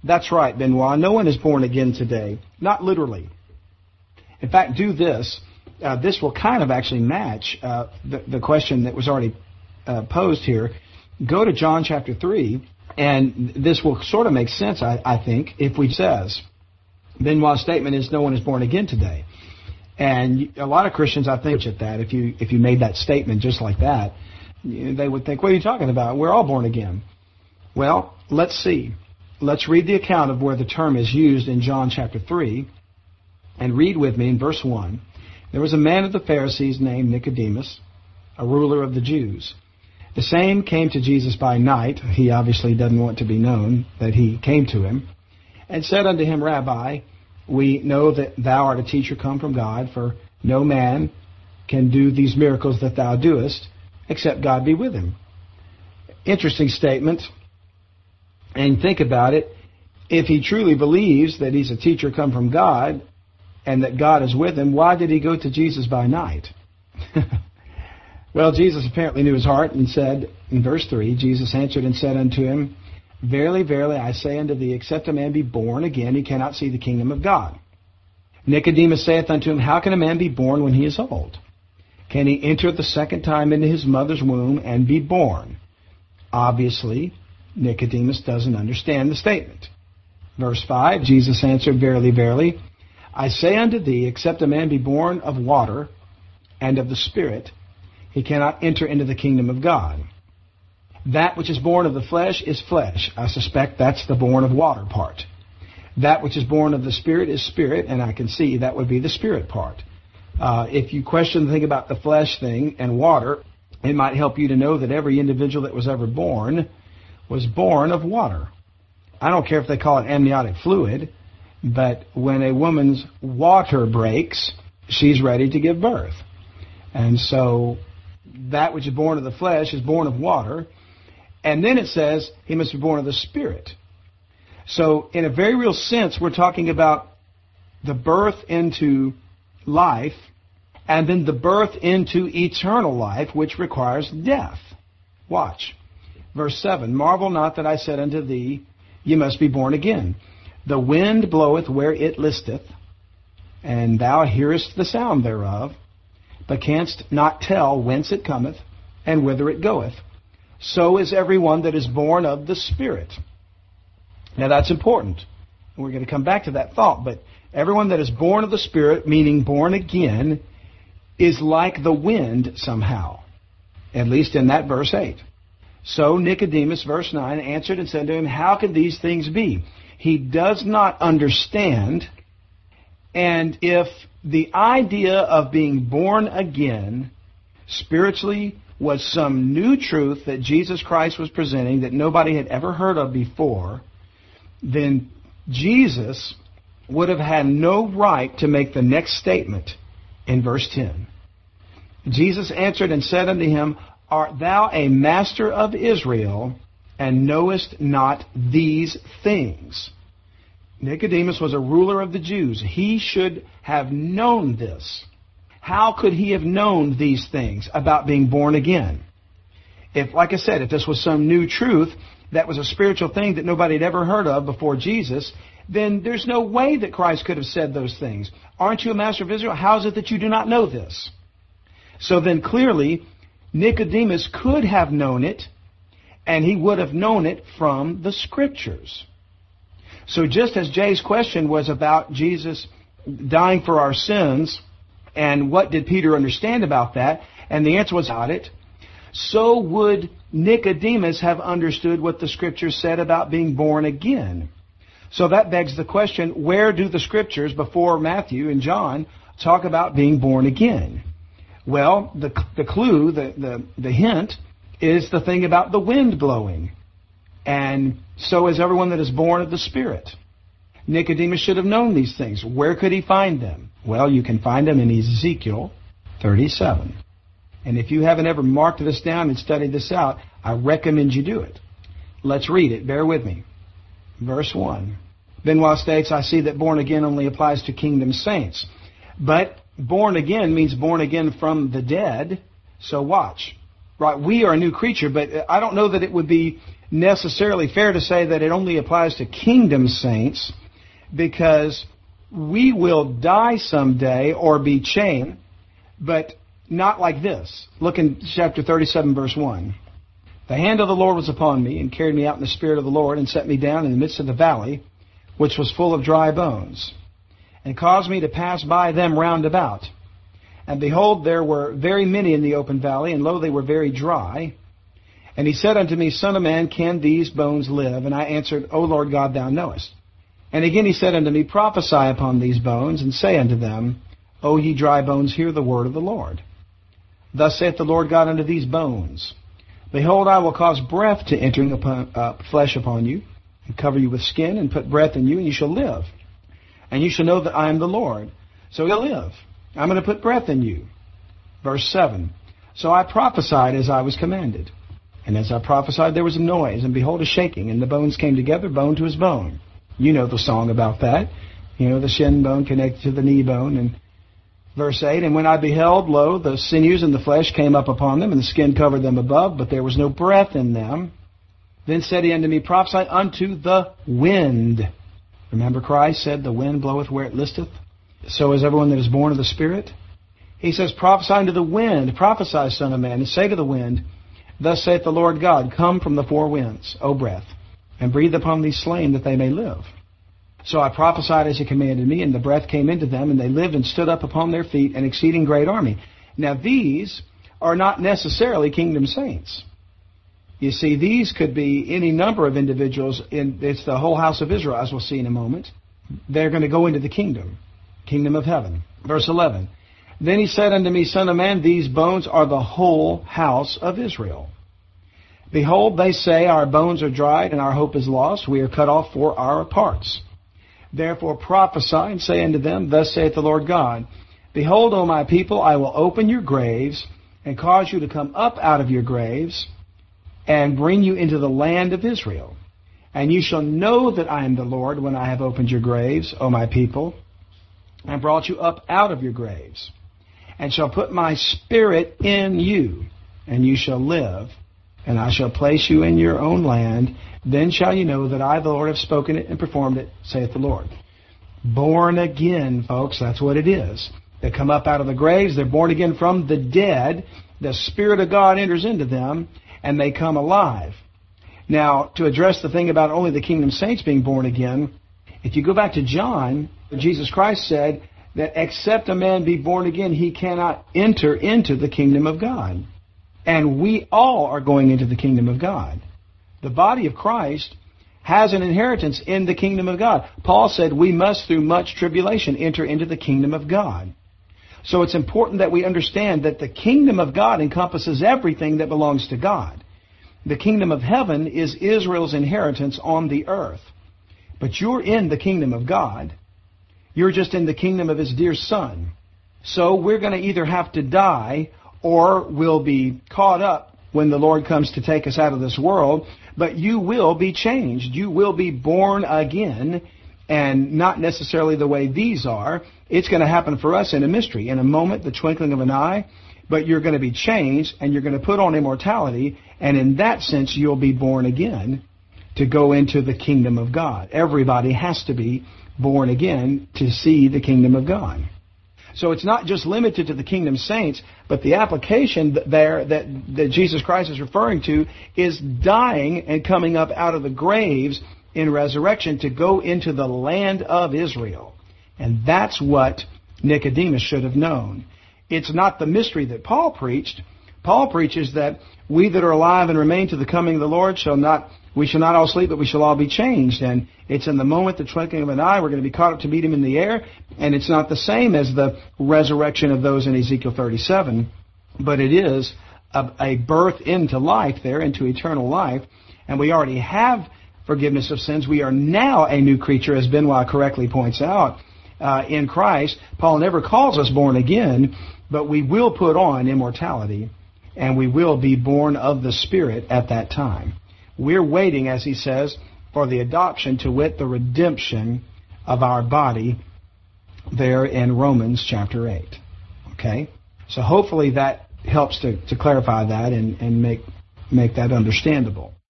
That's right, Benoit. No one is born again today. Not literally. In fact, do this. This will kind of actually match the question that was already posed here. Go to John chapter 3, and this will sort of make sense, I think, if we says, Benoit's statement is no one is born again today. And a lot of Christians, I think, at that, if you made that statement just like that, they would think, what are you talking about? We're all born again. Well, let's see. Let's read the account of where the term is used in John chapter 3, and read with me in verse 1. There was a man of the Pharisees named Nicodemus, a ruler of the Jews. The same came to Jesus by night. He obviously doesn't want to be known that he came to him, and said unto him, Rabbi, we know that thou art a teacher come from God, for no man can do these miracles that thou doest, except God be with him. Interesting statement. And think about it. If he truly believes that he's a teacher come from God and that God is with him, why did he go to Jesus by night? Well, Jesus apparently knew his heart and said, in verse 3, Jesus answered and said unto him, Verily, verily, I say unto thee, except a man be born again, he cannot see the kingdom of God. Nicodemus saith unto him, How can a man be born when he is old? Can he enter the second time into his mother's womb and be born? Obviously, Nicodemus doesn't understand the statement. Verse 5, Jesus answered, Verily, verily, I say unto thee, except a man be born of water and of the Spirit, he cannot enter into the kingdom of God. That which is born of the flesh is flesh. I suspect that's the born of water part. That which is born of the Spirit is spirit, and I can see that would be the spirit part. If you question the thing about the flesh thing and water, it might help you to know that every individual that was ever born was born of water. I don't care if they call it amniotic fluid, but when a woman's water breaks, she's ready to give birth. And so that which is born of the flesh is born of water. And then it says he must be born of the Spirit. So in a very real sense, we're talking about the birth into life and then the birth into eternal life, which requires death. Watch. Verse 7, Marvel not that I said unto thee, Ye must be born again. The wind bloweth where it listeth, and thou hearest the sound thereof, but canst not tell whence it cometh, and whither it goeth. So is every one that is born of the Spirit. Now that's important. We're going to come back to that thought, but everyone that is born of the Spirit, meaning born again, is like the wind somehow, at least in that verse 8. So Nicodemus, verse 9, answered and said to him, How can these things be? He does not understand. And if the idea of being born again spiritually was some new truth that Jesus Christ was presenting that nobody had ever heard of before, then Jesus would have had no right to make the next statement in verse 10. Jesus answered and said unto him, Art thou a master of Israel, and knowest not these things? Nicodemus was a ruler of the Jews. He should have known this. How could he have known these things about being born again? If, like I said, if this was some new truth that was a spiritual thing that nobody had ever heard of before Jesus, then there's no way that Christ could have said those things. Aren't you a master of Israel? How is it that you do not know this? So then clearly, Nicodemus could have known it, and he would have known it from the Scriptures. So just as Jay's question was about Jesus dying for our sins, and what did Peter understand about that, and the answer was about it, so would Nicodemus have understood what the Scriptures said about being born again. So that begs the question, where do the Scriptures before Matthew and John talk about being born again? Well, the clue, the hint, is the thing about the wind blowing. And so is everyone that is born of the Spirit. Nicodemus should have known these things. Where could he find them? Well, you can find them in Ezekiel 37. And if you haven't ever marked this down and studied this out, I recommend you do it. Let's read it. Bear with me. Verse 1. Benoit states, I see that born again only applies to kingdom saints. But born again means born again from the dead. So watch. Right, we are a new creature, but I don't know that it would be necessarily fair to say that it only applies to kingdom saints, because we will die someday or be chained, but not like this. Look in chapter 37, verse 1. The hand of the Lord was upon me, and carried me out in the Spirit of the Lord, and set me down in the midst of the valley, which was full of dry bones, and caused me to pass by them round about. And behold, there were very many in the open valley, and lo, they were very dry. And he said unto me, Son of man, can these bones live? And I answered, O Lord God, thou knowest. And again he said unto me, Prophesy upon these bones, and say unto them, O ye dry bones, hear the word of the Lord. Thus saith the Lord God unto these bones, Behold, I will cause breath to enter upon, flesh upon you, and cover you with skin, and put breath in you, and you shall live. And you shall know that I am the Lord. So you'll live. I'm going to put breath in you. Verse 7. So I prophesied as I was commanded. And as I prophesied, there was a noise, and behold, a shaking, and the bones came together, bone to his bone. You know the song about that. You know, the shin bone connected to the knee bone. And verse 8, And when I beheld, lo, the sinews and the flesh came up upon them, and the skin covered them above, but there was no breath in them. Then said he unto me, Prophesy unto the wind. Remember Christ said, The wind bloweth where it listeth. So is everyone that is born of the Spirit. He says, Prophesy unto the wind. Prophesy, Son of man, and say to the wind, Thus saith the Lord God, Come from the four winds, O breath, and breathe upon these slain, that they may live. So I prophesied as he commanded me, and the breath came into them, and they lived and stood up upon their feet, an exceeding great army. Now these are not necessarily kingdom saints. You see, these could be any number of individuals. It's the whole house of Israel, as we'll see in a moment. They're going to go into the kingdom of heaven. Verse 11. Then he said unto me, Son of man, these bones are the whole house of Israel. Behold, they say, Our bones are dried, and our hope is lost. We are cut off for our parts. Therefore prophesy, and say unto them, Thus saith the Lord God, Behold, O my people, I will open your graves, and cause you to come up out of your graves, and bring you into the land of Israel. And you shall know that I am the Lord, when I have opened your graves, O my people, and brought you up out of your graves, and shall put my spirit in you, and you shall live, and I shall place you in your own land. Then shall you know that I, the Lord, have spoken it and performed it, saith the Lord. Born again, folks, that's what it is. They come up out of the graves, they're born again from the dead, the Spirit of God enters into them, and they come alive. Now, to address the thing about only the kingdom saints being born again, if you go back to John, Jesus Christ said that except a man be born again, he cannot enter into the kingdom of God. And we all are going into the kingdom of God. The body of Christ has an inheritance in the kingdom of God. Paul said we must, through much tribulation, enter into the kingdom of God. So it's important that we understand that the kingdom of God encompasses everything that belongs to God. The kingdom of heaven is Israel's inheritance on the earth. But you're in the kingdom of God. You're just in the kingdom of His dear Son. So we're going to either have to die or we'll be caught up when the Lord comes to take us out of this world. But you will be changed. You will be born again, and not necessarily the way these are. It's going to happen for us in a mystery, in a moment, the twinkling of an eye. But you're going to be changed, and you're going to put on immortality, and in that sense you'll be born again to go into the kingdom of God. Everybody has to be born again to see the kingdom of God. So it's not just limited to the kingdom saints, but the application there that Jesus Christ is referring to is dying and coming up out of the graves in resurrection to go into the land of Israel. And that's what Nicodemus should have known. It's not the mystery that Paul preached. Paul preaches that we that are alive and remain to the coming of the Lord shall not all sleep, but we shall all be changed. And it's in the moment, the twinkling of an eye, we're going to be caught up to meet Him in the air. And it's not the same as the resurrection of those in Ezekiel 37, but it is a birth into life there, into eternal life. And we already have forgiveness of sins. We are now a new creature, as Benoit correctly points out, in Christ. Paul never calls us born again, but we will put on immortality, and we will be born of the Spirit at that time. We're waiting, as he says, for the adoption, to wit, the redemption of our body, there in Romans chapter 8. Okay? So hopefully that helps to clarify that and make that understandable.